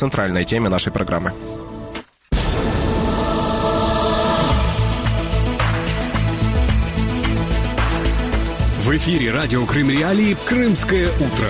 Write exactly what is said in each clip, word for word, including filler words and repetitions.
центральной теме нашей программы. В эфире радио Крым Реалии «Крымское утро».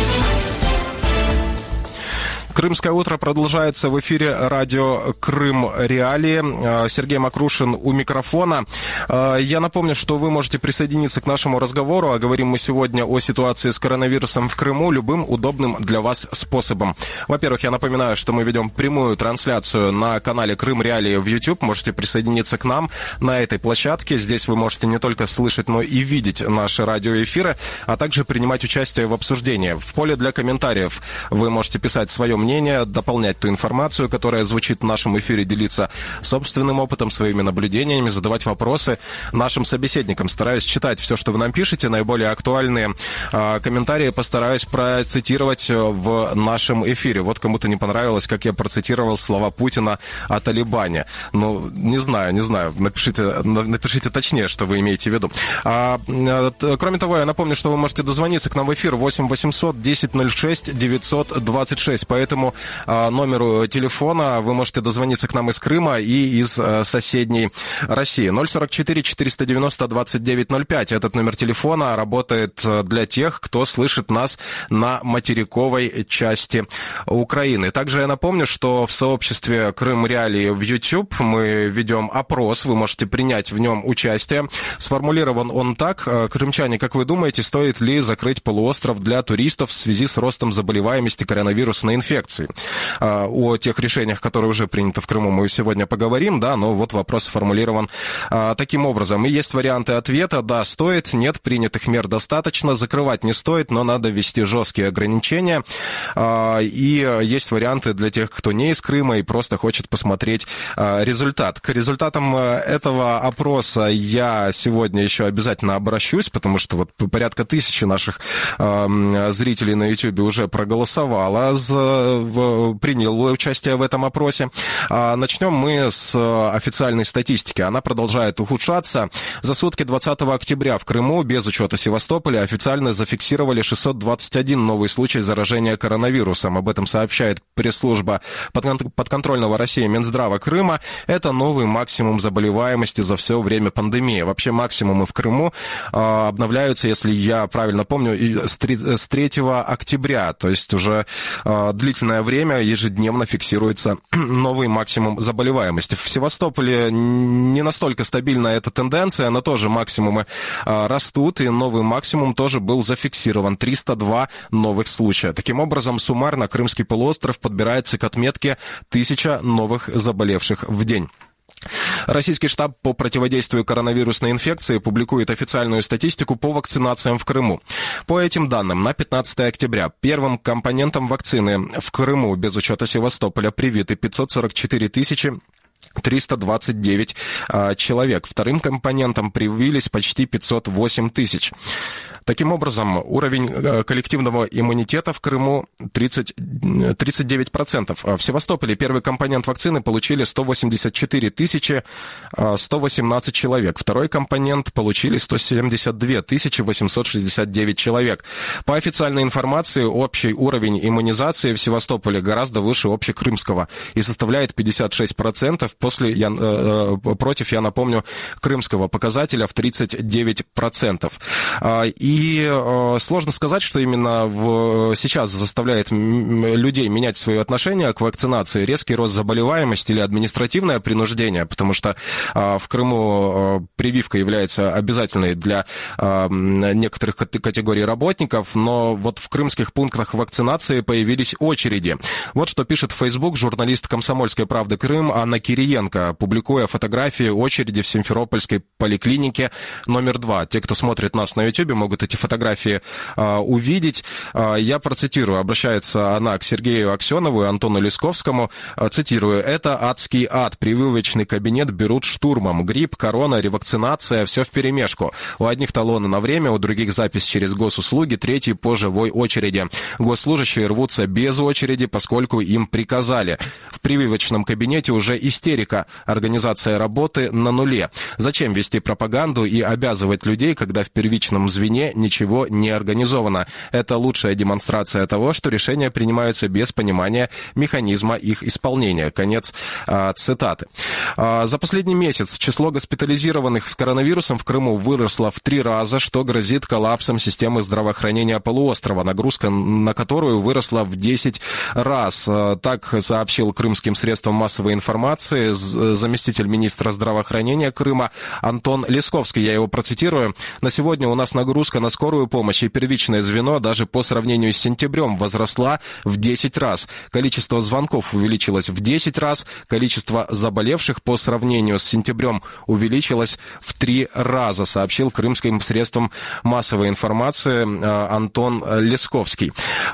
Крымское утро продолжается в эфире радио Крым Реалии. Сергей Макрушин у микрофона. Я напомню, что вы можете присоединиться к нашему разговору, а говорим мы сегодня о ситуации с коронавирусом в Крыму любым удобным для вас способом. Во-первых, я напоминаю, что мы ведем прямую трансляцию на канале Крым Реалии в YouTube. Можете присоединиться к нам на этой площадке. Здесь вы можете не только слышать, но и видеть наши радиоэфиры, а также принимать участие в обсуждении. В поле для комментариев вы можете писать свое мнение, мнение, дополнять ту информацию, которая звучит в нашем эфире, делиться собственным опытом, своими наблюдениями, задавать вопросы нашим собеседникам. Стараюсь читать все, что вы нам пишете, наиболее актуальные э, комментарии постараюсь процитировать в нашем эфире. Вот кому-то не понравилось, как я процитировал слова Путина о Талибане. Ну, не знаю, не знаю. Напишите, напишите точнее, что вы имеете в виду. А, э, кроме того, я напомню, что вы можете дозвониться к нам в эфир восемь восемьсот десять ноль шесть девятьсот двадцать шесть. Поэтому номеру телефона вы можете дозвониться к нам из Крыма и из соседней России. ноль сорок четыре четыреста девяносто двадцать девять ноль пять. Этот номер телефона работает для тех, кто слышит нас на материковой части Украины. Также я напомню, что в сообществе Крым Реалии в YouTube мы ведем опрос. Вы можете принять в нем участие. Сформулирован он так. Крымчане, как вы думаете, стоит ли закрыть полуостров для туристов в связи с ростом заболеваемости коронавирусной инфекцией? О тех решениях, которые уже приняты в Крыму, мы сегодня поговорим, да, но вот вопрос сформулирован а, таким образом. И есть варианты ответа: да, стоит, нет, принятых мер достаточно, закрывать не стоит, но надо ввести жесткие ограничения. А, и есть варианты для тех, кто не из Крыма и просто хочет посмотреть а, результат. К результатам этого опроса я сегодня еще обязательно обращусь, потому что вот порядка тысячи наших а, зрителей на YouTube уже проголосовало за принял участие в этом опросе. Начнем мы с официальной статистики. Она продолжает ухудшаться. За сутки двадцатого октября в Крыму, без учета Севастополя, официально зафиксировали шестьсот двадцать один новый случай заражения коронавирусом. Об этом сообщает пресс-служба подконтрольного России Минздрава Крыма. Это новый максимум заболеваемости за все время пандемии. Вообще максимумы в Крыму обновляются, если я правильно помню, с третьего октября. То есть уже длительное время ежедневно фиксируется новый максимум заболеваемости. В Севастополе не настолько стабильна эта тенденция, но тоже максимумы а, растут, и новый максимум тоже был зафиксирован. триста два новых случая. Таким образом, суммарно Крымский полуостров подбирается к отметке тысяча новых заболевших в день. Российский штаб по противодействию коронавирусной инфекции публикует официальную статистику по вакцинациям в Крыму. По этим данным, на пятнадцатое октября первым компонентом вакцины в Крыму, без учета Севастополя, привиты пятьсот сорок четыре тысячи триста двадцать девять а, человек. Вторым компонентом привились почти пятьсот восемь тысяч. Таким образом, уровень коллективного иммунитета в Крыму тридцать, тридцать девять процентов. В Севастополе первый компонент вакцины получили сто восемьдесят четыре тысячи сто восемнадцать человек. Второй компонент получили сто семьдесят две тысячи восемьсот шестьдесят девять человек. По официальной информации, общий уровень иммунизации в Севастополе гораздо выше общекрымского и составляет пятьдесят шесть процентов после, я, э, против, я напомню, крымского показателя в тридцать девять процентов. И И э, сложно сказать, что именно в, сейчас заставляет людей менять свое отношение к вакцинации. Резкий рост заболеваемости или административное принуждение, потому что э, в Крыму э, прививка является обязательной для э, некоторых категорий работников, но вот в крымских пунктах вакцинации появились очереди. Вот что пишет в Facebook журналист «Комсомольской правды Крым» Анна Кириенко, публикуя фотографии очереди в Симферопольской поликлинике номер два. Те, кто смотрит нас на YouTube, могут эти фотографии а, увидеть. А, я процитирую, обращается она к Сергею Аксенову и Антону Лисковскому, а, цитирую: «Это адский ад, прививочный кабинет берут штурмом, грипп, корона, ревакцинация, все вперемешку. У одних талоны на время, у других запись через госуслуги, третий по живой очереди. Госслужащие рвутся без очереди, поскольку им приказали. В прививочном кабинете уже истерика, организация работы на нуле. Зачем вести пропаганду и обязывать людей, когда в первичном звене стране ничего не организовано. Это лучшая демонстрация того, что решения принимаются без понимания механизма их исполнения. Конец а, цитаты. А, за последний месяц число госпитализированных с коронавирусом в Крыму выросло в три раза, что грозит коллапсом системы здравоохранения полуострова, нагрузка на которую выросла в десять раз. Так сообщил крымским средствам массовой информации заместитель министра здравоохранения Крыма Антон Лесковский. Я его процитирую. «На сегодня у нас нагрузка на скорую помощь и первичное звено даже по сравнению с сентябрем возросла в десять раз. Количество звонков увеличилось в десять раз, количество заболевших по сравнению с сентябрем увеличилось в три раза», сообщил крымским средствам массовой информации Антон Лесковский.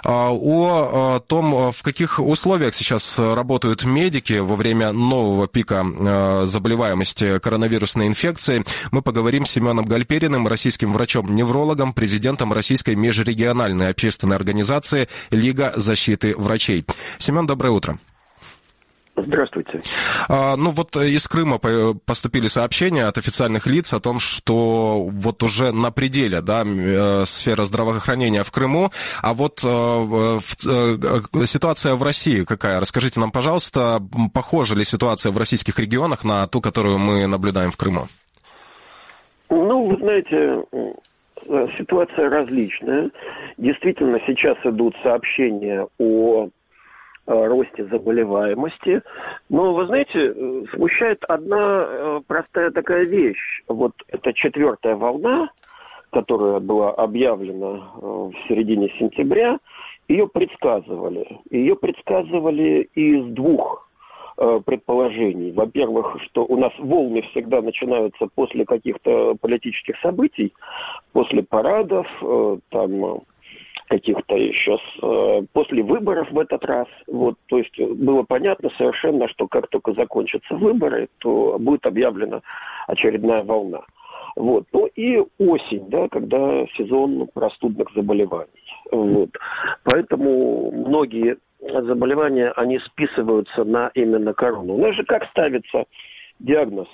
О том, в каких условиях сейчас работают медики во время нового пика заболеваемости коронавирусной инфекцией, мы поговорим с Семеном Гальпериным, российским врачом-неврологом, президентом Российской межрегиональной общественной организации «Лига защиты врачей». Семен, доброе утро. Здравствуйте. А, ну вот из Крыма поступили сообщения от официальных лиц о том, что вот уже на пределе, да, сфера здравоохранения в Крыму, а вот э, э, ситуация в России какая? Расскажите нам, пожалуйста, похожа ли ситуация в российских регионах на ту, которую мы наблюдаем в Крыму? Ну, вы знаете, ситуация различная. Действительно, сейчас идут сообщения о росте заболеваемости. Но, вы знаете, смущает одна простая такая вещь. Вот эта четвертая волна, которая была объявлена в середине сентября, ее предсказывали. Ее предсказывали из двух предположений. Во-первых, что у нас волны всегда начинаются после каких-то политических событий, после парадов, там, каких-то еще с, после выборов в этот раз. Вот, то есть было понятно совершенно, что как только закончатся выборы, то будет объявлена очередная волна. Вот. Ну и осень, да, когда сезон простудных заболеваний. Вот. Поэтому многие заболевания, они списываются на именно корону. У нас же как ставится диагноз,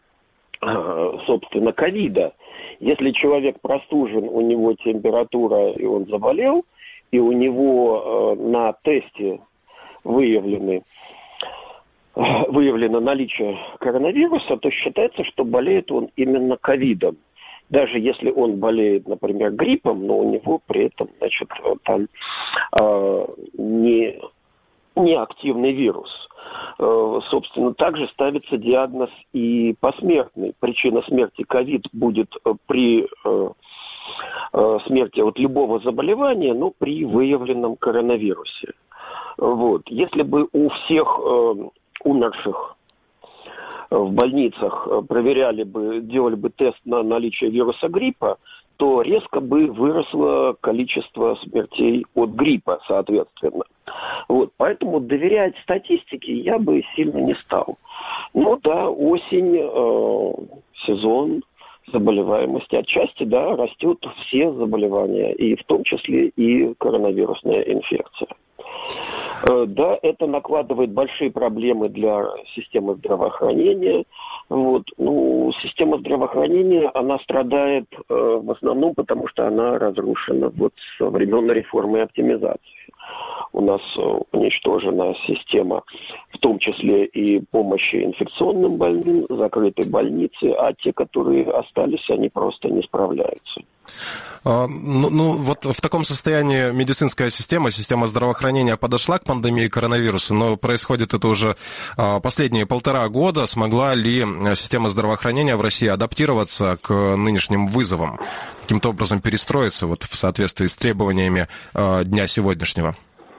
собственно, ковида? Если человек простужен, у него температура, и он заболел, и у него э, на тесте выявлены, э, выявлено наличие коронавируса, то считается, что болеет он именно ковидом. Даже если он болеет, например, гриппом, но у него при этом, значит, там э, не, не активный вирус. Собственно, также ставится диагноз и посмертный. Причина смерти ковид будет при э, э, смерти от любого заболевания, но при выявленном коронавирусе. Вот. Если бы у всех э, умерших в больницах проверяли бы, делали бы тест на наличие вируса гриппа, то резко бы выросло количество смертей от гриппа, соответственно. Вот, поэтому доверять статистике я бы сильно не стал. Ну да, осень, э, сезон заболеваемости. Отчасти, да, растет все заболевания, и в том числе и коронавирусная инфекция. Э, да, это накладывает большие проблемы для системы здравоохранения. Вот. Ну, система здравоохранения, она страдает э, в основном потому, что она разрушена вот со времен реформы и оптимизации. У нас э, уничтожена система, в том числе и помощи инфекционным больным, закрытой больницы, а те, которые остались, они просто не справляются. А, ну, ну, вот в таком состоянии медицинская система, система здравоохранения подошла к пандемии коронавируса, но происходит это уже а, последние полтора года. Смогла ли система здравоохранения в России адаптироваться к нынешним вызовам, каким-то образом перестроиться вот в соответствии с требованиями а, дня сегодняшнего?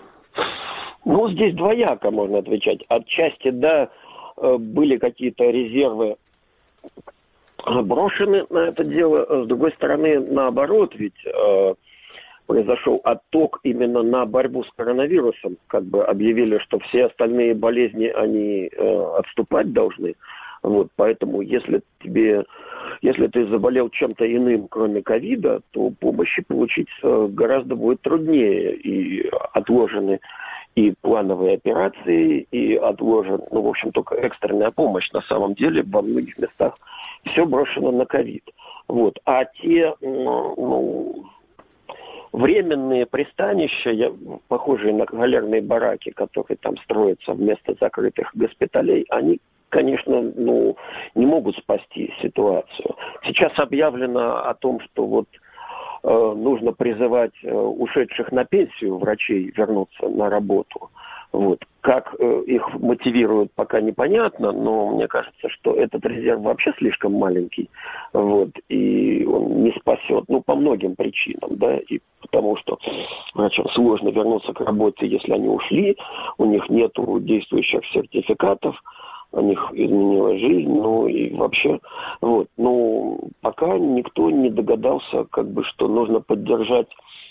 Ну, здесь двояко можно отвечать. Отчасти, да, были какие-то резервы брошены на это дело. С другой стороны, наоборот, ведь э, произошел отток именно на борьбу с коронавирусом. Как бы объявили, что все остальные болезни, они э, отступать должны. Вот, поэтому, если тебе, если ты заболел чем-то иным, кроме ковида, то помощи получить э, гораздо будет труднее. И отложены и плановые операции, и отложен, ну, в общем, только экстренная помощь. На самом деле, во многих местах все брошено на ковид. Вот. А те, ну, временные пристанища, похожие на галерные бараки, которые там строятся вместо закрытых госпиталей, они, конечно, ну, не могут спасти ситуацию. Сейчас объявлено о том, что вот э, нужно призывать э, ушедших на пенсию врачей вернуться на работу. Вот. Как э, их мотивируют, пока непонятно, но мне кажется, что этот резерв вообще слишком маленький, вот, и он не спасет, ну, по многим причинам, да, и потому что врачам сложно вернуться к работе, если они ушли, у них нету действующих сертификатов, у них изменилась жизнь, ну, и вообще, вот, ну, пока никто не догадался, как бы, что нужно поддержать,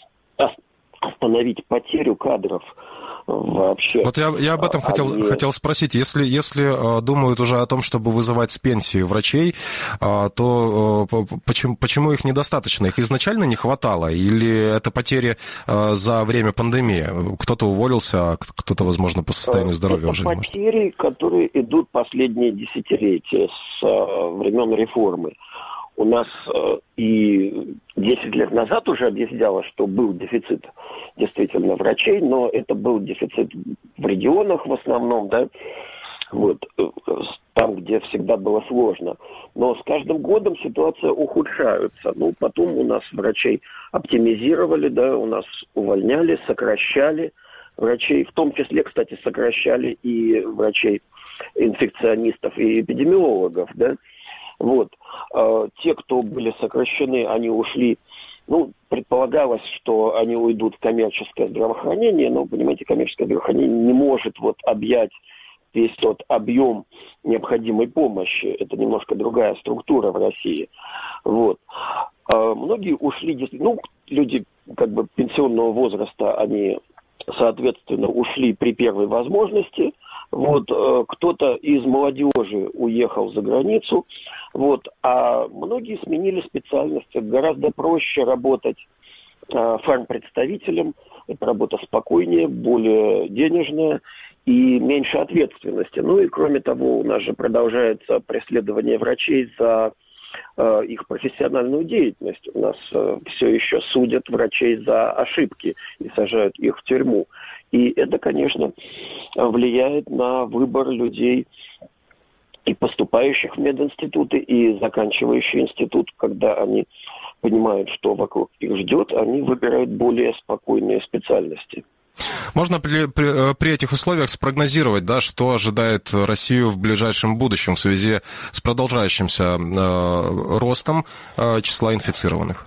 остановить потерю кадров, вообще. Вот я, я об этом хотел, они... хотел спросить. Если, если э, думают уже о том, чтобы вызывать с пенсии врачей, э, то э, почему, почему их недостаточно? Их изначально не хватало? Или это потери э, за время пандемии? Кто-то уволился, а кто-то, возможно, по состоянию здоровья это уже не может. Потери, которые идут последние десятилетия с э, времен реформы. У нас э, и десять лет назад уже объяснялось, что был дефицит действительно врачей, но это был дефицит в регионах в основном, да, вот, э, там, где всегда было сложно. Но с каждым годом ситуация ухудшается. Ну, потом у нас врачей оптимизировали, да, у нас увольняли, сокращали врачей, в том числе, кстати, сокращали и врачей, инфекционистов и эпидемиологов, да. Вот. Те, кто были сокращены, они ушли, ну, предполагалось, что они уйдут в коммерческое здравоохранение, но, понимаете, коммерческое здравоохранение не может вот объять весь тот объем необходимой помощи. Это немножко другая структура в России. Вот. Многие ушли, ну, люди как бы пенсионного возраста, они, соответственно, ушли при первой возможности. Вот, э, кто-то из молодежи уехал за границу, вот, а многие сменили специальности. Гораздо проще работать э, фармпредставителем, это работа спокойнее, более денежная и меньше ответственности. Ну и кроме того, у нас же продолжается преследование врачей за э, их профессиональную деятельность. У нас э, все еще судят врачей за ошибки и сажают их в тюрьму. И это, конечно, влияет на выбор людей и поступающих в мединституты, и заканчивающих институт, когда они понимают, что вокруг их ждет, они выбирают более спокойные специальности. Можно при, при, при этих условиях спрогнозировать, да, что ожидает Россию в ближайшем будущем в связи с продолжающимся э, ростом э, числа инфицированных?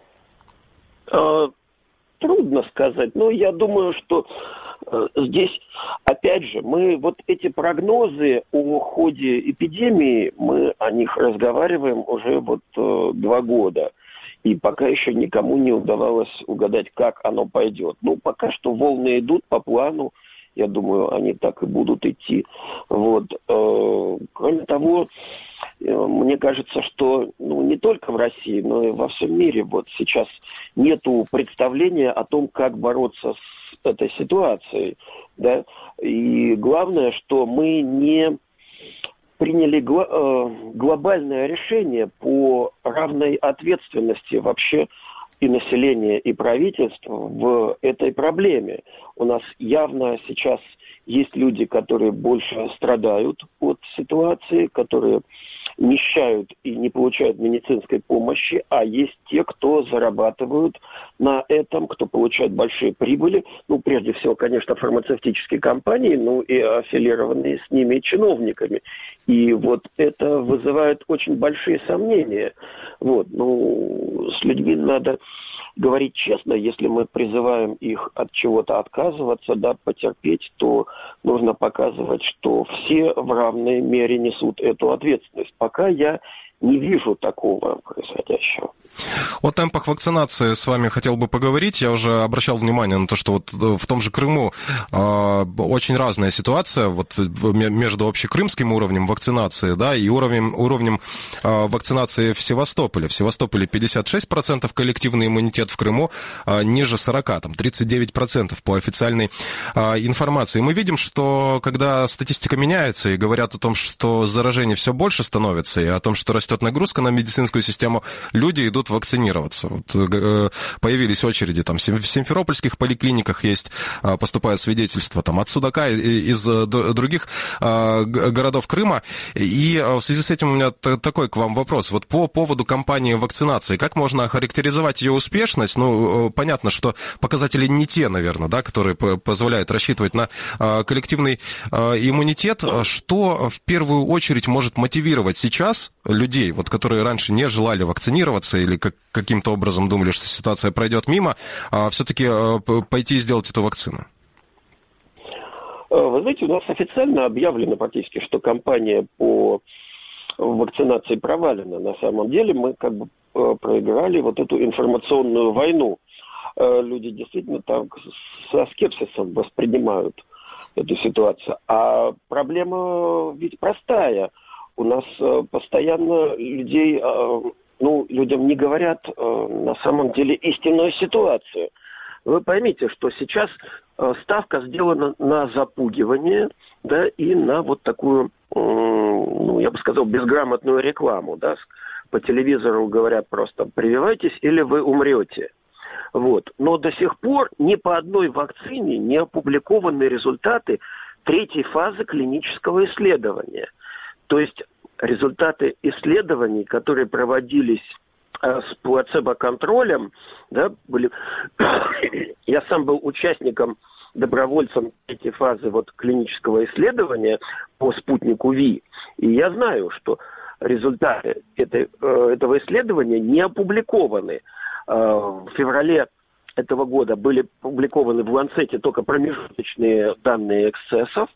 Трудно сказать, но я думаю, что э, здесь, опять же, мы вот эти прогнозы о ходе эпидемии, мы о них разговариваем уже вот э, два года. И пока еще никому не удавалось угадать, как оно пойдет. Ну, пока что волны идут по плану, я думаю, они так и будут идти. Вот. Э, кроме того, мне кажется, что ну, не только в России, но и во всем мире вот сейчас нету представления о том, как бороться с этой ситуацией. Да? И главное, что мы не приняли гло- э, глобальное решение по равной ответственности вообще и населения, и правительства в этой проблеме. У нас явно сейчас есть люди, которые больше страдают от ситуации, которые нищают и не получают медицинской помощи, а есть те, кто зарабатывают на этом, кто получает большие прибыли. Ну, прежде всего, конечно, фармацевтические компании, ну и аффилированные с ними чиновниками. И вот это вызывает очень большие сомнения. Вот, ну, с людьми надо говорить честно, если мы призываем их от чего-то отказываться, да, потерпеть, то нужно показывать, что все в равной мере несут эту ответственность. Пока я не вижу такого происходящего. О темпах вакцинации с вами хотел бы поговорить. Я уже обращал внимание на то, что вот в том же Крыму э, очень разная ситуация вот между общекрымским уровнем вакцинации, да, и уровнем, уровнем э, вакцинации в Севастополе. В Севастополе пятьдесят шесть процентов коллективный иммунитет, в Крыму э, ниже сорок процентов, там тридцать девять процентов по официальной э, информации. Мы видим, что когда статистика меняется и говорят о том, что заражений все больше становится, и о том, что растет растет нагрузка на медицинскую систему, люди идут вакцинироваться. Вот, э, появились очереди, там, в симферопольских поликлиниках есть, э, поступают свидетельства, там, от Судака, из других э, городов Крыма. И в связи с этим у меня такой к вам вопрос. Вот по поводу кампании вакцинации, как можно охарактеризовать ее успешность? Ну, понятно, что показатели не те, наверное, да, которые позволяют рассчитывать на э, коллективный э, иммунитет. Что в первую очередь может мотивировать сейчас людей, вот, которые раньше не желали вакцинироваться или как, каким-то образом думали, что ситуация пройдет мимо, а все-таки э, пойти и сделать эту вакцину? Вы знаете, у нас официально объявлено практически, что кампания по вакцинации провалена. На самом деле мы как бы проиграли вот эту информационную войну. Люди действительно так со скепсисом воспринимают эту ситуацию. А проблема ведь простая. У нас постоянно людей, ну, людям не говорят на самом деле истинную ситуацию. Вы поймите, что сейчас ставка сделана на запугивание, да, и на вот такую, ну, я бы сказал, безграмотную рекламу, да. По телевизору говорят просто: прививайтесь или вы умрете. Вот. Но до сих пор ни по одной вакцине не опубликованы результаты третьей фазы клинического исследования. То есть результаты исследований, которые проводились с плацебо-контролем, да, были... Я сам был участником, добровольцем этой фазы вот клинического исследования по спутнику Ви, и я знаю, что результаты этой, этого исследования не опубликованы. В феврале этого года были опубликованы в Ланцете только промежуточные данные эксцессов.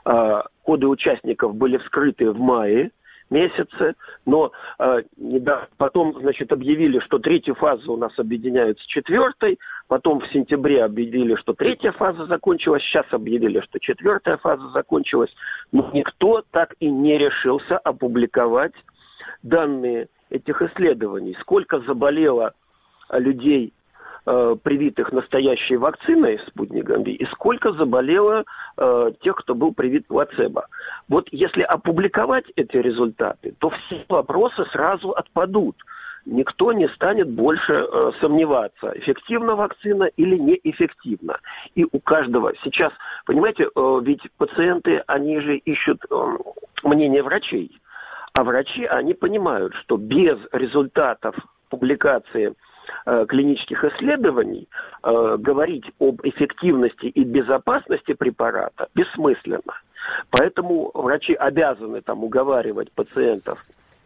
Коды участников были вскрыты в мае месяце, но э, потом, значит, объявили, что третью фазу у нас объединяют с четвертой, потом в сентябре объявили, что третья фаза закончилась, сейчас объявили, что четвертая фаза закончилась, но никто так и не решился опубликовать данные этих исследований. Сколько заболело людей, э, привитых настоящей вакциной «Спутником Ви», и сколько заболело э, тех, кто был привит плацебо. Вот если опубликовать эти результаты, то все вопросы сразу отпадут. Никто не станет больше э, сомневаться, эффективна вакцина или неэффективна. И у каждого сейчас, понимаете, э, ведь пациенты, они же ищут э, мнение врачей. А врачи, они понимают, что без результатов публикации э, клинических исследований э, говорить об эффективности и безопасности препарата бессмысленно. Поэтому врачи обязаны там уговаривать пациентов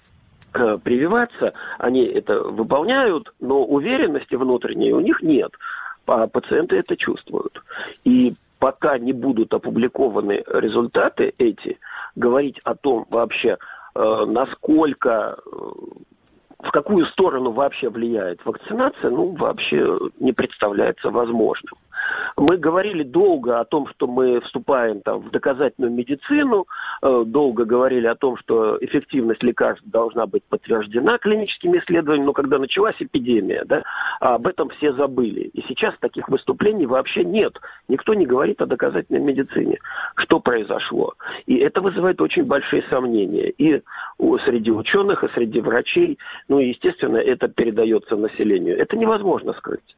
э, прививаться, они это выполняют, но уверенности внутренней у них нет, а пациенты это чувствуют. И пока не будут опубликованы результаты эти, говорить о том вообще, э, насколько, э, в какую сторону вообще влияет вакцинация, ну, вообще не представляется возможным. Мы говорили долго о том, что мы вступаем там в доказательную медицину, э, долго говорили о том, что эффективность лекарств должна быть подтверждена клиническими исследованиями, но когда началась эпидемия, да, об этом все забыли. И сейчас таких выступлений вообще нет. Никто не говорит о доказательной медицине. Что произошло? И это вызывает очень большие сомнения и среди ученых, и среди врачей. Ну и, естественно, это передается населению. Это невозможно скрыть.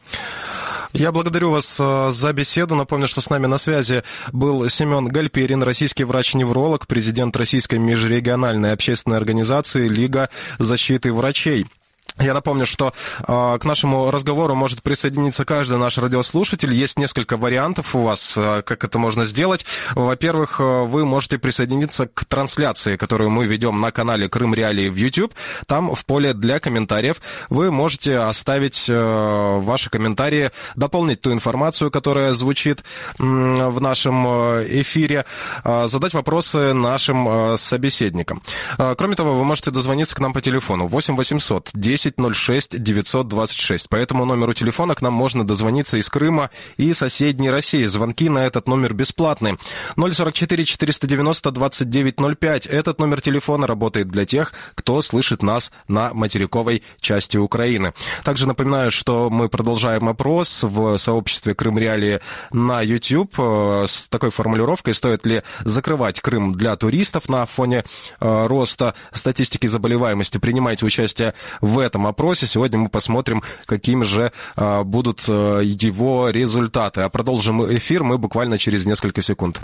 Я благодарю вас за беседу. Напомню, что с нами на связи был Семен Гальперин, российский врач-невролог, президент Российской межрегиональной общественной организации «Лига защиты врачей». Я напомню, что э, к нашему разговору может присоединиться каждый наш радиослушатель. Есть несколько вариантов у вас, э, как это можно сделать. Во-первых, э, вы можете присоединиться к трансляции, которую мы ведем на канале Крым Реалии в YouTube. Там в поле для комментариев вы можете оставить э, ваши комментарии, дополнить ту информацию, которая звучит э, в нашем эфире, э, задать вопросы нашим э, собеседникам. Э, кроме того, вы можете дозвониться к нам по телефону восемь восемьсот десять десять ноль шесть девятьсот двадцать шесть. По этому номеру телефона к нам можно дозвониться из Крыма и соседней России. Звонки на этот номер бесплатные. ноль сорок четыре четыреста девяносто двадцать девять ноль пять. Этот номер телефона работает для тех, кто слышит нас на материковой части Украины. Также напоминаю, что мы продолжаем опрос в сообществе Крым Реалии на YouTube с такой формулировкой: стоит ли закрывать Крым для туристов на фоне э, роста статистики заболеваемости. Принимайте участие в этом опросе. Сегодня мы посмотрим, какими же э, будут э, его результаты. А продолжим эфир мы буквально через несколько секунд.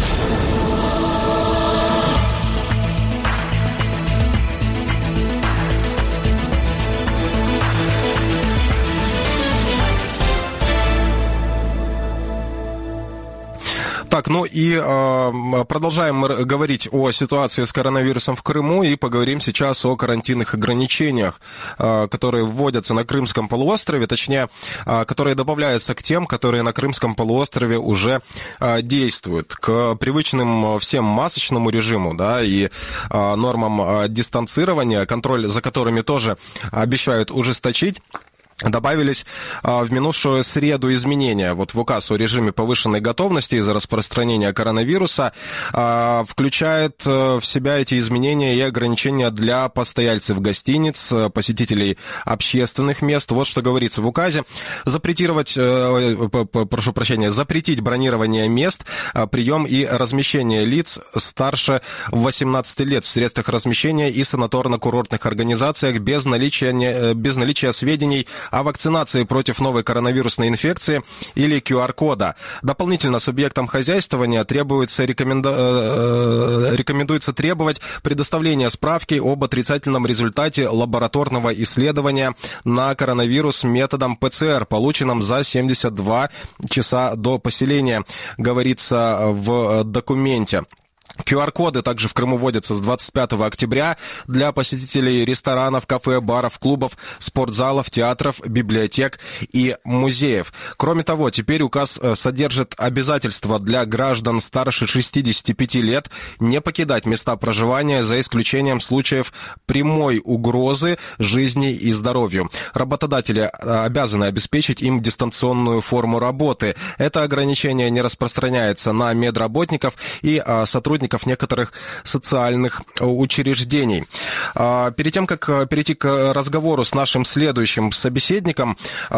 Так, ну и э, продолжаем мы говорить о ситуации с коронавирусом в Крыму и поговорим сейчас о карантинных ограничениях, э, которые вводятся на Крымском полуострове, точнее, э, которые добавляются к тем, которые на Крымском полуострове уже э, действуют. К привычным всем масочному режиму, да, и э, нормам э, дистанцирования, контроль за которыми тоже обещают ужесточить, добавились а, в минувшую среду изменения. Вот в указ о режиме повышенной готовности из-за распространения коронавируса а, включает а, в себя эти изменения и ограничения для постояльцев гостиниц, посетителей общественных мест. Вот что говорится в указе. Запретировать, а, прошу прощения, запретить бронирование мест, а, прием и размещение лиц старше восемнадцати лет в средствах размещения и санаторно-курортных организациях без наличия, без наличия сведений о вакцинации против новой коронавирусной инфекции или ку ар-кода. Дополнительно субъектам хозяйствования требуется, рекоменду... рекомендуется требовать предоставления справки об отрицательном результате лабораторного исследования на коронавирус методом пэ цэ эр, полученном за семьдесят два часа до поселения, говорится в документе. ку ар-коды также в Крыму вводятся с двадцать пятого октября для посетителей ресторанов, кафе, баров, клубов, спортзалов, театров, библиотек и музеев. Кроме того, теперь указ содержит обязательство для граждан старше шестидесяти пяти лет не покидать места проживания за исключением случаев прямой угрозы жизни и здоровью. Работодатели обязаны обеспечить им дистанционную форму работы. Это ограничение не распространяется на медработников и сотрудников некоторых социальных учреждений. Перед тем, как перейти к разговору с нашим следующим собеседником,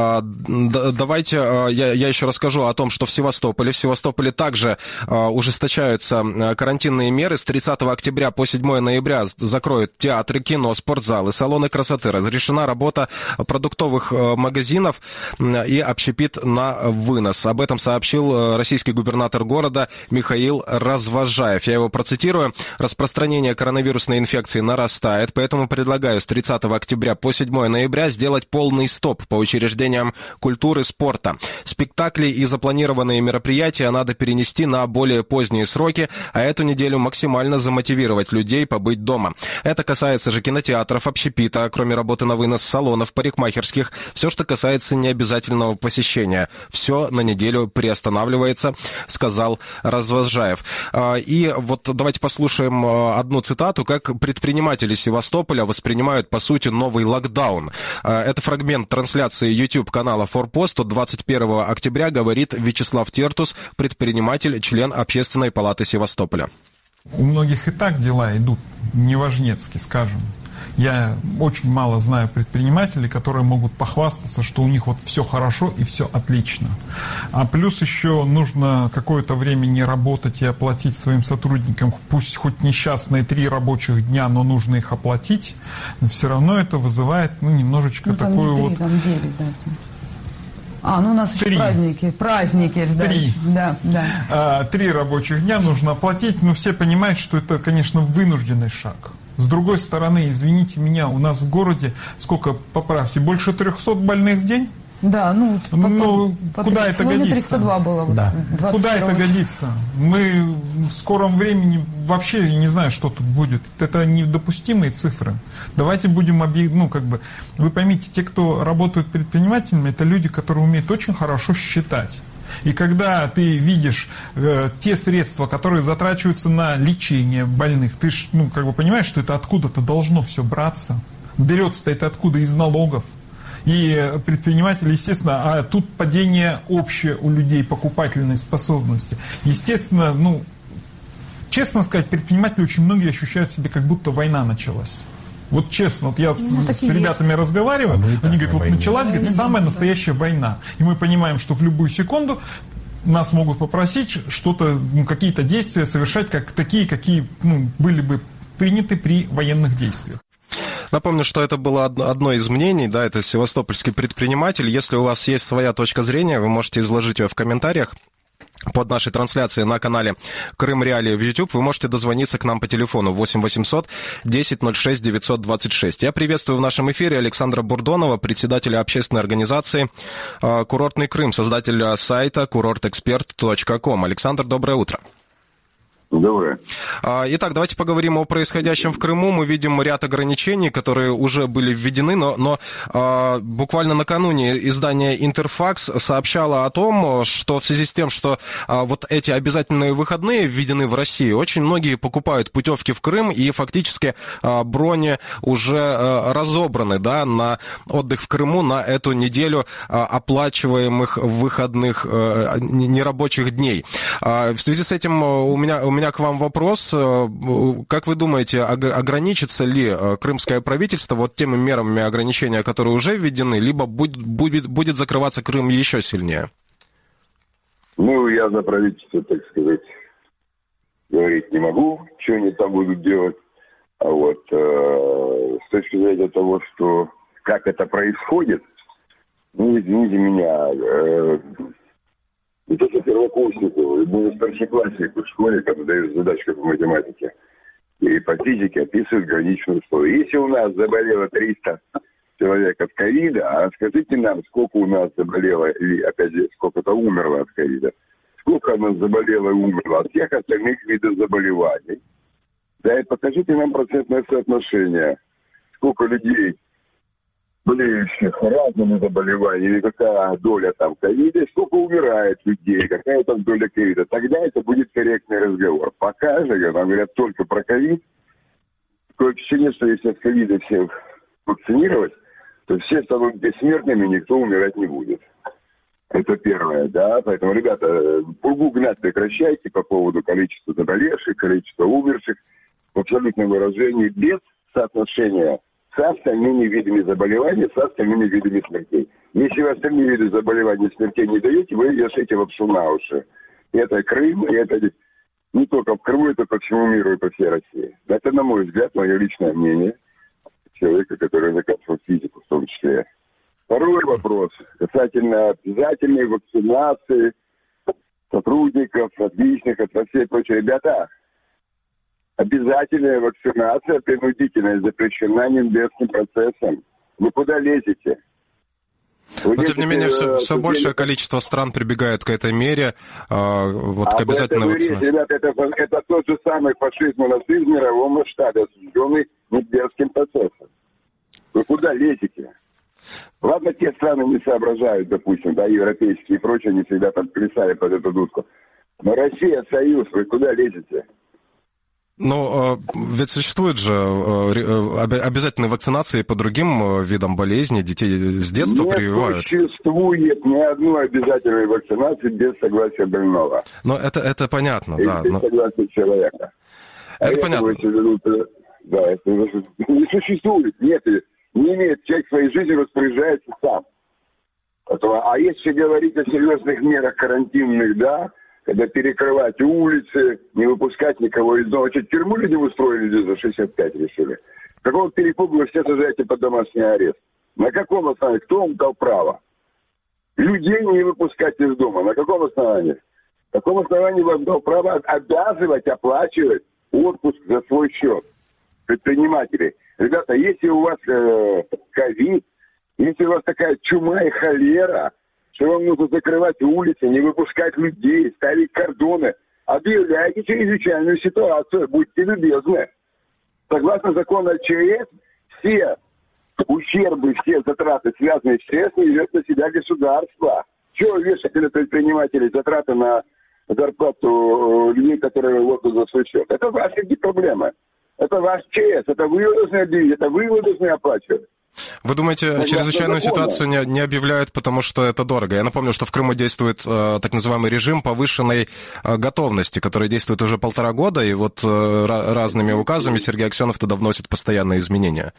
давайте я, я еще расскажу о том, что в Севастополе. В Севастополе также ужесточаются карантинные меры. С тридцатого октября по седьмого ноября закроют театры, кино, спортзалы, салоны красоты. Разрешена работа продуктовых магазинов и общепит на вынос. Об этом сообщил российский губернатор города Михаил Развожаев. Я его процитирую. Распространение коронавирусной инфекции нарастает, поэтому предлагаю с тридцатого октября по седьмого ноября сделать полный стоп по учреждениям культуры, спорта. Спектакли и запланированные мероприятия надо перенести на более поздние сроки, а эту неделю максимально замотивировать людей побыть дома. Это касается же кинотеатров, общепита, кроме работы на вынос, салонов, парикмахерских. Все, что касается необязательного посещения. Все на неделю приостанавливается, сказал Развожаев. И вот давайте послушаем одну цитату, как предприниматели Севастополя воспринимают, по сути, новый локдаун. Это фрагмент трансляции YouTube-канала Форпост от двадцать первого октября, говорит Вячеслав Тертус, предприниматель, член Общественной палаты Севастополя. У многих и так дела идут неважнецки, скажем. Я очень мало знаю предпринимателей, которые могут похвастаться, что у них вот все хорошо и все отлично. А плюс еще нужно какое-то время не работать и оплатить своим сотрудникам, пусть хоть несчастные три рабочих дня, но нужно их оплатить. Но все равно это вызывает ну, немножечко ну, такую вот... Там девять, да. А, ну у нас еще Три. праздники, праздники. Да. Три. Да, да. А, три рабочих дня нужно оплатить, но все понимают, что это, конечно, вынужденный шаг. С другой стороны, извините меня, у нас в городе, сколько, поправьте, больше трехсот больных в день? Да, ну, ну по куда тридцать, это годится? триста два было. Да. Вот, куда это годится? Мы в скором времени вообще, я не знаю, что тут будет. Это недопустимые цифры. Давайте будем объ... ну, как бы, вы поймите, те, кто работают предпринимателями, это люди, которые умеют очень хорошо считать. И когда ты видишь э, те средства, которые затрачиваются на лечение больных, ты ж, ну, как бы понимаешь, что это откуда-то должно все браться. Берется-то это откуда? Из налогов. И предприниматели, естественно, а тут падение общее у людей покупательной способности. Естественно, ну, честно сказать, предприниматели очень многие ощущают себе, как будто война началась. Вот честно, вот я ну, с, с ребятами есть. разговариваю, а они говорят, вот войне. началась, говорит, самая настоящая война. И мы понимаем, что в любую секунду нас могут попросить что-то, ну, какие-то действия совершать, как такие, какие ну, были бы приняты при военных действиях. Напомню, что это было одно из мнений, да, это севастопольский предприниматель. Если у вас есть своя точка зрения, вы можете изложить ее в комментариях под нашей трансляцией на канале Крым Реалии в YouTube. Вы можете дозвониться к нам по телефону восемь восемьсот десять ноль шесть девятьсот двадцать шесть. Я приветствую в нашем эфире Александра Бурдонова, председателя общественной организации «Курортный Крым», создателя сайта курорт эксперт точка ком. Александр, доброе утро. Доброе. Итак, давайте поговорим о происходящем в Крыму. Мы видим ряд ограничений, которые уже были введены, но, но а, буквально накануне издание «Интерфакс» сообщало о том, что в связи с тем, что а, вот эти обязательные выходные введены в России, очень многие покупают путевки в Крым, и фактически а, брони уже а, разобраны, да, на отдых в Крыму на эту неделю а, оплачиваемых выходных а, нерабочих дней. А, в связи с этим у меня, у меня У меня к вам вопрос. Как вы думаете, ограничится ли крымское правительство вот теми мерами ограничения, которые уже введены, либо будет, будет, будет закрываться Крым еще сильнее? Ну, я за правительство, так сказать, говорить не могу, что они там будут делать. А вот э, с точки зрения того, что как это происходит, ну, извините меня, э, и только первокурснику, и старшекласснику в школе, когда даешь задачку по математике и по физике, описывают граничные условия. Если у нас заболело триста человек от ковида, а скажите нам, сколько у нас заболело, или опять же, сколько-то умерло от ковида, сколько у нас заболело и умерло от всех остальных видов заболеваний. Да, и покажите нам процентное соотношение, сколько людей, болеющих разными заболеваниями, какая доля там ковида, сколько умирает людей, какая там доля ковида. Тогда это будет корректный разговор. Пока же, нам говорят только про ковид. Такое впечатление, что если от ковида всех вакцинировать, то все станут бессмертными, никто умирать не будет. Это первое, да. Поэтому, ребята, пургу гнать прекращайте по поводу количества заболевших, количества умерших. В абсолютном выражении без соотношения с остальными видами заболеваний, с остальными видами смертей. Если вы остальные виды заболеваний и смертей не даете, вы вешаете лапшу на уши. И это Крым, и это не только в Крыму, это по всему миру и по всей России. Это, на мой взгляд, мое личное мнение человека, который заканчивал физику в том числе. Второй вопрос касательно обязательной вакцинации сотрудников, отличных от России и прочее. Ребята, обязательная вакцинация, принудительная, запрещена Нюрнбергским процессом. Вы куда лезете? Вы Но, тем не менее, все, все судеб... большее количество стран прибегает к этой мере, а, вот а к обязательной вакцинации. Ребята, это, это тот же самый фашизм и нацизм в мировом масштабе, осужденный Нюрнбергским процессом. Вы куда лезете? Ладно, те страны не соображают, допустим, да, европейские и прочие, не всегда там плясали под эту дудку. Но Россия, Союз, вы куда лезете? Ну, ведь существует же обязательные вакцинации по другим видам болезней, детей с детства не прививают. Не существует ни одной обязательной вакцинации без согласия больного. Но это, это понятно, и да. без но... согласия человека. Это а понятно. Это, да, это не существует, нет, не имеет, человек своей жизнью распоряжается сам. А если говорить о серьезных мерах карантинных, да, когда перекрывать улицы, не выпускать никого из дома. Чуть тюрьму люди устроили за шестьдесят пять решили. Какого перепугу вы все сажаете под домашний арест? На каком основании? Кто вам дал право? Людей не выпускать из дома. На каком основании? На каком основании вам дал право обязывать оплачивать отпуск за свой счет предпринимателей? Ребята, если у вас ковид, э, если у вас такая чума и холера, что вам нужно закрывать улицы, не выпускать людей, ставить кордоны. Объявляйте чрезвычайную ситуацию, будьте любезны. Согласно закону о ЧС, все ущербы, все затраты, связанные с ЧС, несет на себя государство. Чего вешать на предпринимателей затраты на зарплату людей, которые работают за свой счет? Это ваши проблемы. Это ваш ЧС, это вы его должны объявить, это вы его должны оплачивать. Вы думаете, Ну, чрезвычайную закона. ситуацию не, не объявляют, потому что это дорого? Я напомню, что в Крыму действует э, так называемый режим повышенной э, готовности, который действует уже полтора года, и вот э, разными указами Сергей Аксенов туда вносит постоянные изменения.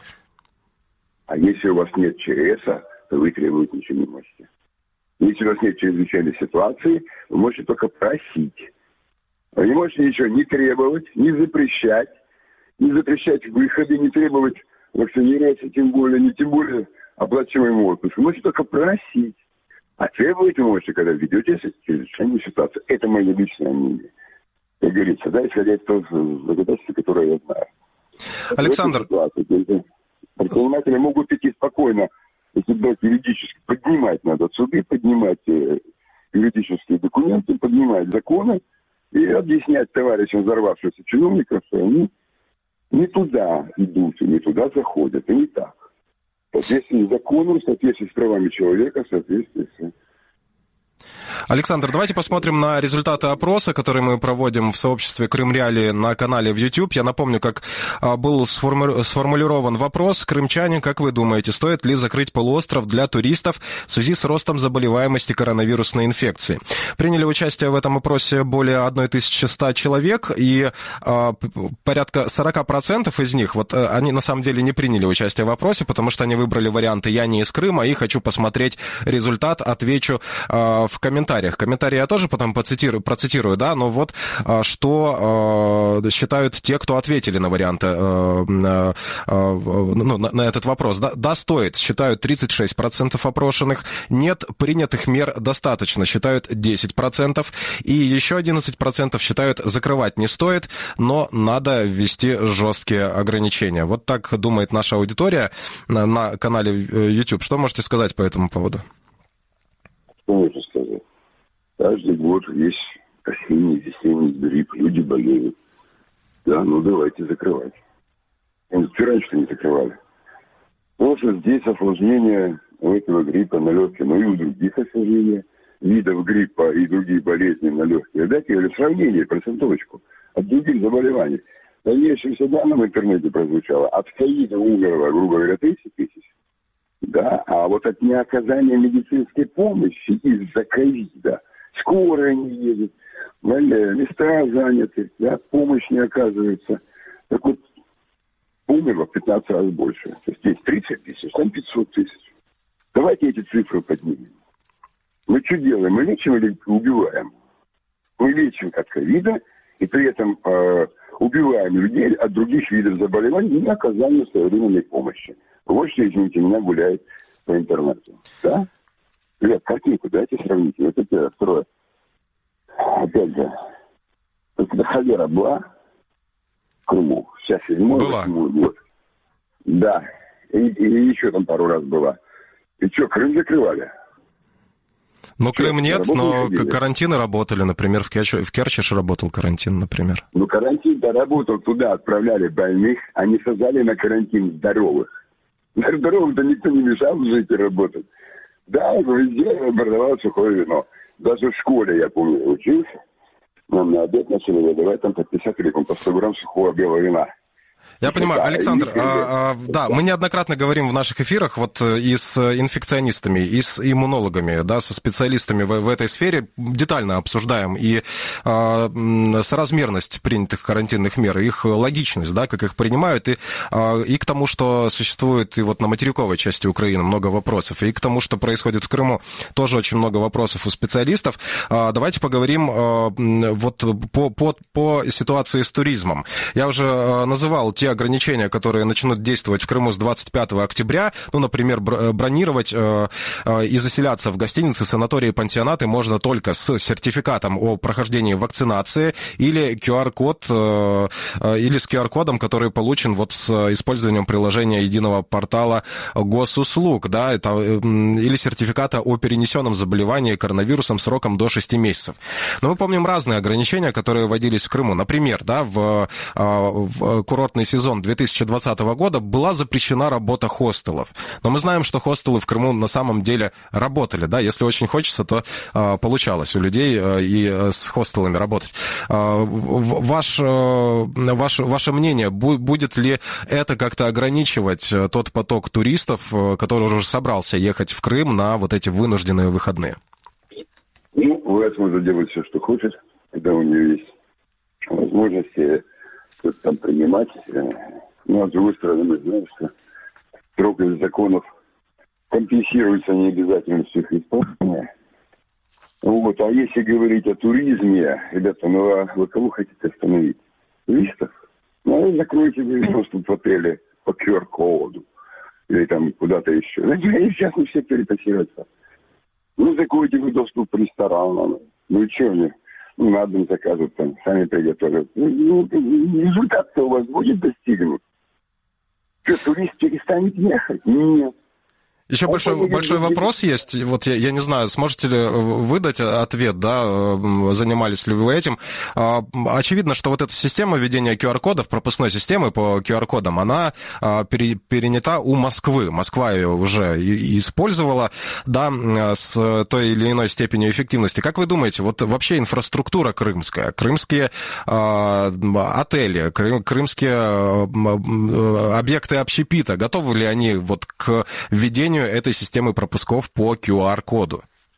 А если у вас нет ЧСа, то вы требовать ничего не можете. Если у вас нет чрезвычайной ситуации, вы можете только просить. Вы не можете ничего не требовать, не запрещать, не запрещать выходы, не требовать вакцинироваться, тем более, не тем более оплачиваемый отпуск. Вы можете только просить. А требовать вы можете, когда ведете чрезвычайную ситуацию. Это мое личное мнение. Как говорится, да, исходя из того законодательства, которое я знаю. Александр. Предприниматели могут идти спокойно, если брать юридически, поднимать надо суды, поднимать э, юридические документы, поднимать законы и объяснять товарищам взорвавшихся чиновников, что они не туда идут, не туда заходят, и не так. В соответствии с законом, в соответствии с правами человека, в соответствии с... Александр, давайте посмотрим на результаты опроса, который мы проводим в сообществе Крым Реалии на канале в YouTube. Я напомню, как был сформулирован вопрос. Крымчане, как вы думаете, стоит ли закрыть полуостров для туристов в связи с ростом заболеваемости коронавирусной инфекцией? Приняли участие в этом опросе более тысячи сто человек, и а, порядка сорок процентов из них, вот они на самом деле не приняли участие в опросе, потому что они выбрали варианты «Я не из Крыма» и «Хочу посмотреть результат», отвечу а, в комментариях. Комментарии я тоже потом процитирую, процитирую, да, но вот что э, считают те, кто ответили на варианты, э, э, ну, на, на этот вопрос. Да, да, стоит, считают тридцать шесть процентов опрошенных, нет, принятых мер достаточно, считают десять процентов, и еще одиннадцать процентов считают, закрывать не стоит, но надо ввести жесткие ограничения. Вот так думает наша аудитория на, на канале YouTube. Что можете сказать по этому поводу? Что можно сказать? Каждый год есть осенний, весенний грипп, люди болеют. Да, ну давайте закрывать. Вчера раньше не закрывали. Потому что здесь осложнения у этого гриппа на легкие, но и у других осложнений, видов гриппа и другие болезни на легкие. Дайте или сравнение, процентовочку от других заболеваний. В дальнейшем всегда в интернете прозвучало. От ковида умерло, грубо говоря, тридцать тысяч. Да, а вот от неоказания медицинской помощи из-за ковида скорая не едет, места заняты, да, помощь не оказывается. Так вот, умерло в пятнадцать раз больше. То есть здесь тридцать тысяч, там пятьсот тысяч. Давайте эти цифры поднимем. Мы что делаем? Мы лечим или убиваем? Мы лечим от ковида и при этом э, убиваем людей от других видов заболеваний и не оказанием своевременной помощи. Вот что, извините, меня гуляет по интернету. Да? Ребят, картинку дайте сравнить. Вот это второе. Опять же, когда холера была в Крыму, сейчас седьмой, восьмой год. Да. И, и еще там пару раз была. И что, Крым закрывали? Ну, Крым нет, но карантины работали, например, в Керчи, в Керчи работал карантин, например. Ну, карантин-то работал, туда отправляли больных, они сажали на карантин здоровых. Здоровым-то никто не мешал жить и работать. Да, везде продавалось сухое вино. Даже в школе, я помню, учился, нам на обед начали выдавать там по пятьдесят или по сто грамм сухого белого вина. Я понимаю, Александр, а, а, да, мы неоднократно говорим в наших эфирах вот и с инфекционистами, и с иммунологами, да, со специалистами в, в этой сфере, детально обсуждаем и а, соразмерность принятых карантинных мер, их логичность, да, как их принимают, и, а, и к тому, что существует и вот на материковой части Украины много вопросов, и к тому, что происходит в Крыму, тоже очень много вопросов у специалистов. А, давайте поговорим а, вот по, по, по ситуации с туризмом. Я уже а, называл те ограничения, которые начнут действовать в Крыму с двадцать пятого октября, ну, например, бронировать э, э, и заселяться в гостиницы, санатории, пансионаты можно только с сертификатом о прохождении вакцинации или ку ар-код, э, э, или с ку ар-кодом, который получен вот с использованием приложения единого портала госуслуг, да, это, э, или сертификата о перенесенном заболевании коронавирусом сроком до шести месяцев. Но мы помним разные ограничения, которые вводились в Крыму. Например, да, в, э, в курортной сезон две тысячи двадцатого года была запрещена работа хостелов. Но мы знаем, что хостелы в Крыму на самом деле работали, да, если очень хочется, то э, получалось у людей э, и с хостелами работать. Э, ваш, э, ваш, ваше мнение, бу- будет ли это как-то ограничивать тот поток туристов, который уже собрался ехать в Крым на вот эти вынужденные выходные? Ну, власть может делать все, что хочет, когда у нее есть возможности что-то там принимать. Но, с другой стороны, мы знаем, что строгость законов компенсируется необязательностью их исполнения. Вот. А если говорить о туризме, ребята, ну а вы кого хотите остановить? Туристов? Ну, закройте доступ в отеле по ку ар-коду. Или там куда-то еще. И сейчас не все перепассируются. Ну, закройте вы доступ к ресторанам. Ну, и что мне? Ну, на дом заказывать там, сами приготовят. Ну, результат-то у вас будет достигнут. Что, турист перестанет ехать? Нет. Еще большой, большой вопрос есть. Вот я, я не знаю, сможете ли выдать ответ, да, занимались ли вы этим. Очевидно, что вот эта система введения ку ар-кодов, пропускной системы по ку ар-кодам, она перенята у Москвы. Москва ее уже использовала, да, с той или иной степенью эффективности. Как вы думаете, вот вообще инфраструктура крымская, крымские отели, крымские объекты общепита, готовы ли они вот к введению этой системы пропусков по ку ар-коду?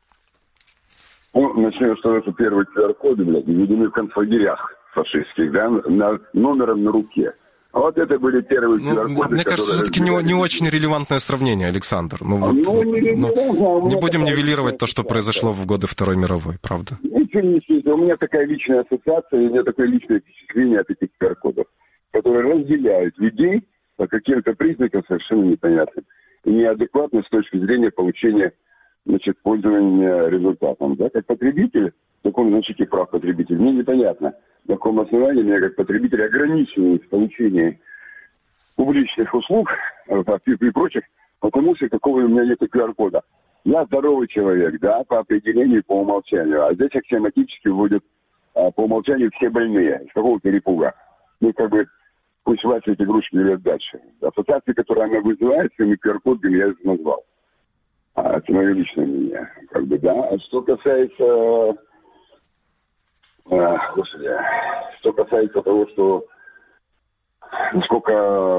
Ну, начнем, что это первые ку ар-коды, блядь, введены в концлагерях фашистских, да, на, номером на руке. А вот это были первые ку ар-коды. Ну, мне кажется, все-таки не, не очень релевантное сравнение, Александр. Ну, вот, ну, не, ну, не будем нивелировать то, что произошло в годы Второй мировой, правда? Ничего не чувствую. У меня такая личная ассоциация, у меня такое личное впечатление от этих ку ар-кодов, которые разделяют людей по каким-то признакам совершенно непонятным. И неадекватно с точки зрения получения, значит, пользования результатом. Да? Как потребитель, в таком значке прав потребитель, мне непонятно, на каком основании меня как потребитель ограничивают в получении публичных услуг и прочих, потому что какого у меня нет ку ар-кода. Я здоровый человек, да, по определению, по умолчанию. А здесь аксиоматически вводят а, по умолчанию все больные. Из какого перепуга. Ну, как бы, пусть Вася эти игрушки лет дальше. Ассоциации, которые она вызывает, своими ку ар-кодами я их назвал. А, это мое личное мнение. Как бы, да. А что касается... А, господи. Что касается того, что... Насколько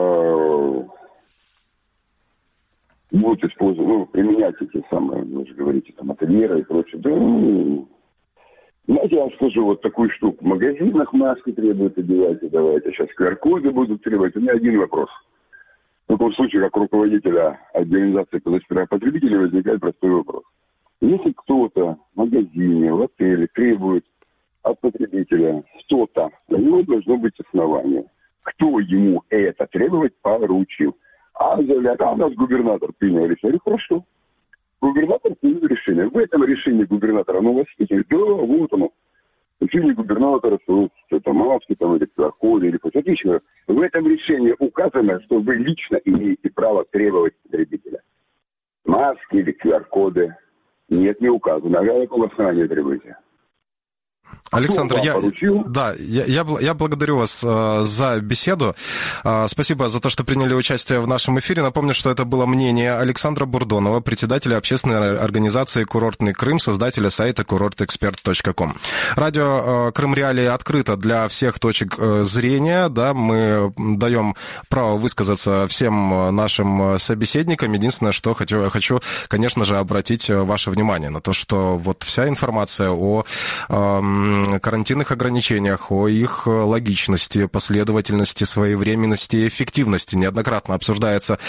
будут использовать, ну, применять эти самые, вы же говорите, там, ательеры и прочее. Да, ну, знаете, я вам скажу вот такую штуку. В магазинах маски требуют одевать и давать, а сейчас ку ар-коды будут требовать. У меня один вопрос. В таком случае, как руководителя организации по защите прав потребителей, возникает простой вопрос. Если кто-то в магазине, в отеле требует от потребителя что-то, для него должно быть основание. Кто ему это требовать поручил? А заявляют, а у нас губернатор принял решение. Хорошо. Губернатор принял решение. В этом решении губернатора, ну, властитель, да, вот оно. Решение губернатора, что это маски, там, или ку ар-коды, или что-то еще. В этом решении указано, что вы лично имеете право требовать потребителя. Маски или ку ар-коды. Нет, не указано. А какого основания требуете? Александр, я, да, я, я, я благодарю вас э, за беседу. Э, спасибо за то, что приняли участие в нашем эфире. Напомню, что это было мнение Александра Бурдонова, председателя общественной организации «Курортный Крым», создателя сайта курорт эксперт точка ком. Радио э, «Крым Реалии» открыто для всех точек э, зрения. Да, мы даем право высказаться всем нашим собеседникам. Единственное, что хочу, хочу, конечно же, обратить ваше внимание на то, что вот вся информация о... Э, карантинных ограничениях, о их логичности, последовательности, своевременности, эффективности неоднократно обсуждается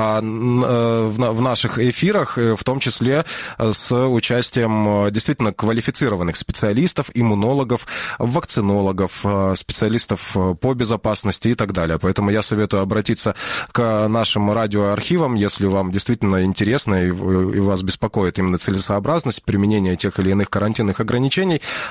в наших эфирах, в том числе с участием действительно квалифицированных специалистов, иммунологов, вакцинологов, специалистов по безопасности и так далее. Поэтому я советую обратиться к нашим радиоархивам, если вам действительно интересно и вас беспокоит именно целесообразность применения тех или иных карантинных ограничений. Это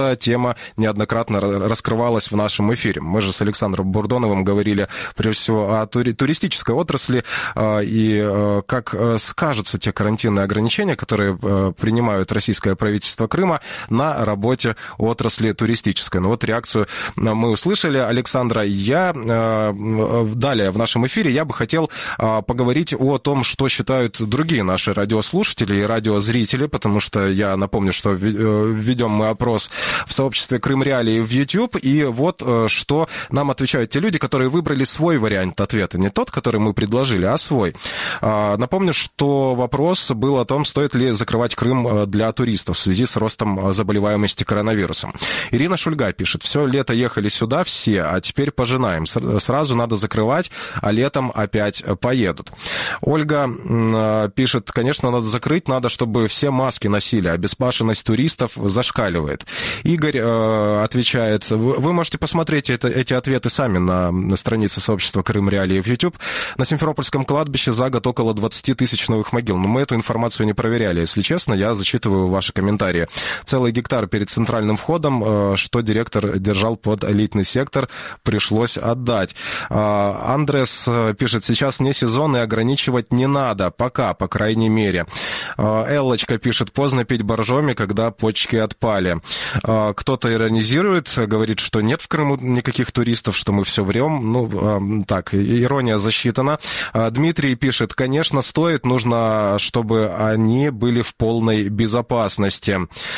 эта тема неоднократно раскрывалась в нашем эфире. Мы же с Александром Бурдоновым говорили, прежде всего, о тури- туристической отрасли и как скажутся те карантинные ограничения, которые принимают российское правительство Крыма на работе отрасли туристической. Ну вот реакцию мы услышали Александра. Я далее в нашем эфире я бы хотел поговорить о том, что считают другие наши радиослушатели и радиозрители, потому что я напомню, что ведем мы опрос в сообществе Крым Реалии в YouTube, и вот что нам отвечают те люди, которые выбрали свой вариант ответа, не тот, который мы предложили, а свой. Напомню, что вопрос был о том, стоит ли закрывать Крым для туристов в связи с ростом заболеваемости коронавирусом. Ирина Шульга пишет: все лето ехали сюда все, а теперь пожинаем. Сразу надо закрывать, а летом опять поедут. Ольга пишет: конечно, надо закрыть, надо, чтобы все маски носили, обезбашенность туристов зашкаливает. Игорь э, отвечает: вы можете посмотреть это, эти ответы сами на, на странице сообщества Крым Реалии в YouTube. На Симферопольском кладбище за год около двадцать тысяч новых могил. Но мы эту информацию не проверяли. Если честно, я зачитываю ваши комментарии. Целый гектар перед центральным входом, э, что директор держал под элитный сектор, пришлось отдать. Э, Андрес пишет: сейчас не сезон и ограничивать не надо. Пока, по крайней мере. Э, Эллочка пишет: поздно пить боржоми, когда почки отпали. Э, кто-то иронизирует, говорит, что нет в Крыму никаких туристов, что мы все врем. Ну, э, так, ирония засчитана. Э, Дмитрий пишет: конечно, стоит, нужно, чтобы они были в полной безопасности.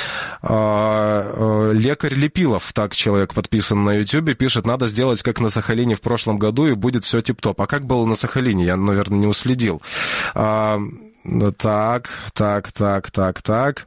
Лекарь Лепилов, так человек подписан на Ютьюбе, пишет: надо сделать, как на Сахалине в прошлом году, и будет все тип-топ. А как было на Сахалине? Я, наверное, не уследил. Так, так, так, так, так.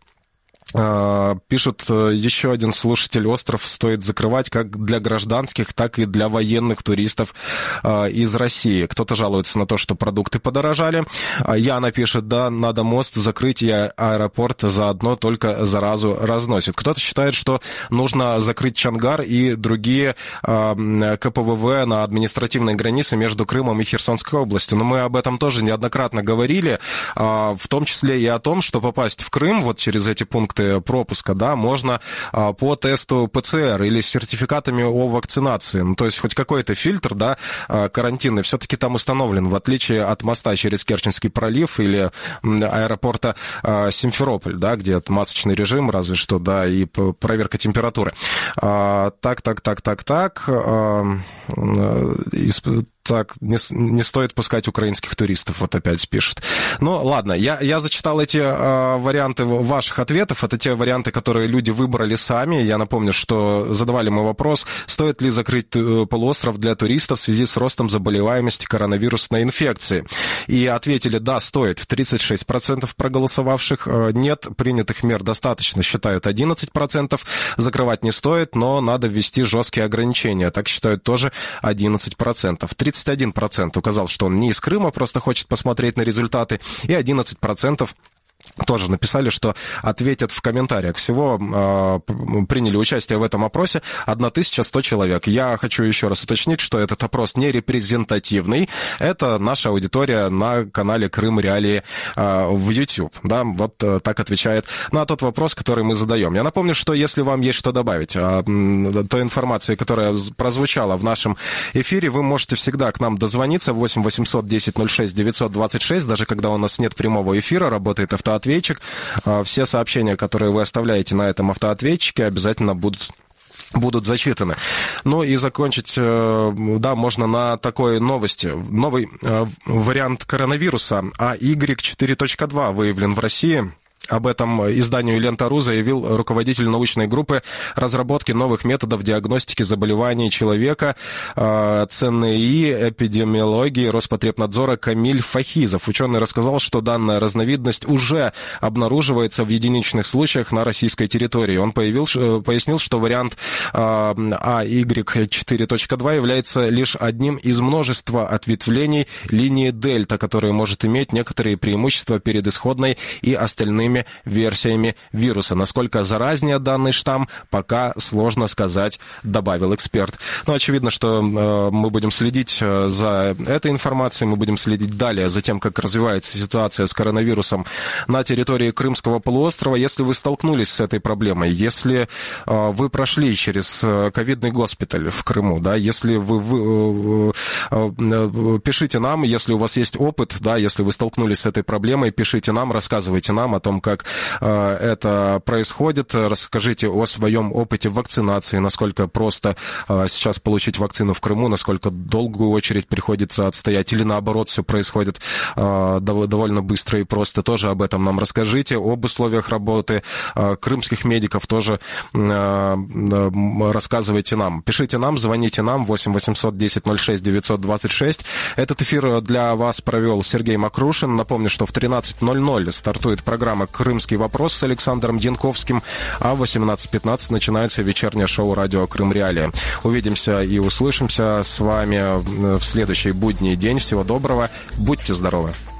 Пишут еще один слушатель: остров стоит закрывать как для гражданских, так и для военных туристов из России. Кто-то жалуется на то, что продукты подорожали. Яна пишет: да, надо мост закрыть, и аэропорт заодно только заразу разносит. Кто-то считает, что нужно закрыть Чонгар и другие ка пэ вэ вэ на административной границе между Крымом и Херсонской областью. Но мы об этом тоже неоднократно говорили, в том числе и о том, что попасть в Крым вот через эти пункты пропуска, да, можно а, по тесту пэ цэ эр или с сертификатами о вакцинации. Ну, то есть хоть какой-то фильтр, да, а, карантинный все-таки там установлен, в отличие от моста через Керченский пролив или аэропорта а, Симферополь, да, где масочный режим, разве что, да, и проверка температуры. А, так, так, так, так, так. А, исп... Так, не, не стоит пускать украинских туристов, вот опять пишут. Ну, ладно, я, я зачитал эти э, варианты ваших ответов. Это те варианты, которые люди выбрали сами. Я напомню, что задавали мы вопрос, стоит ли закрыть полуостров для туристов в связи с ростом заболеваемости коронавирусной инфекции. И ответили: да, стоит. тридцать шесть процентов проголосовавших. Нет, принятых мер достаточно, считают одиннадцать процентов. Закрывать не стоит, но надо ввести жесткие ограничения. Так считают тоже одиннадцать процентов. тридцать один процент указал, что он не из Крыма, просто хочет посмотреть на результаты, и одиннадцать процентов тоже написали, что ответят в комментариях. Всего э, приняли участие в этом опросе тысяча сто человек. Я хочу еще раз уточнить, что этот опрос не репрезентативный. Это наша аудитория на канале Крым Реалии э, в YouTube. Да, вот э, так отвечает на тот вопрос, который мы задаем. Я напомню, что если вам есть что добавить о э, той информации, которая прозвучала в нашем эфире, вы можете всегда к нам дозвониться. восемь восемьсот десять ноль шесть девятьсот двадцать шесть. Даже когда у нас нет прямого эфира, работает автоответчик. Все сообщения, которые вы оставляете на этом автоответчике, обязательно будут будут зачитаны. Ну и закончить, да, можно на такой новости. Новый вариант коронавируса а игрек четыре точка два выявлен в России. Об этом изданию «Лента.ру» заявил руководитель научной группы разработки новых методов диагностики заболеваний человека ЦНИИ эпидемиологии Роспотребнадзора Камиль Фахизов. Ученый рассказал, что данная разновидность уже обнаруживается в единичных случаях на российской территории. Он появил, пояснил, что вариант а игрек четыре точка два является лишь одним из множества ответвлений линии дельта, которая может иметь некоторые преимущества перед исходной и остальными разными версиями вируса. Насколько заразнее данный штамм, пока сложно сказать, добавил эксперт. Но очевидно, что э, мы будем следить за этой информацией, мы будем следить далее за тем, как развивается ситуация с коронавирусом на территории Крымского полуострова. Если вы столкнулись с этой проблемой, если э, вы прошли через ковидный госпиталь в Крыму, да, если вы, вы э, э, пишите нам, если у вас есть опыт, да, если вы столкнулись с этой проблемой, пишите нам, рассказывайте нам о том, как э, это происходит, расскажите о своем опыте вакцинации, насколько просто э, сейчас получить вакцину в Крыму, насколько долгую очередь приходится отстоять, или наоборот все происходит э, довольно быстро и просто. Тоже об этом нам расскажите, об условиях работы э, крымских медиков тоже э, рассказывайте нам. Пишите нам, звоните нам, восемь восемьсот десять ноль шесть девятьсот двадцать шесть. Этот эфир для вас провел Сергей Макрушин. Напомню, что в тринадцать ноль ноль стартует программа «Крымский вопрос» с Александром Янковским, а в восемнадцать пятнадцать начинается вечернее шоу «Радио Крым Реалии». Увидимся и услышимся с вами в следующий будний день. Всего доброго, будьте здоровы.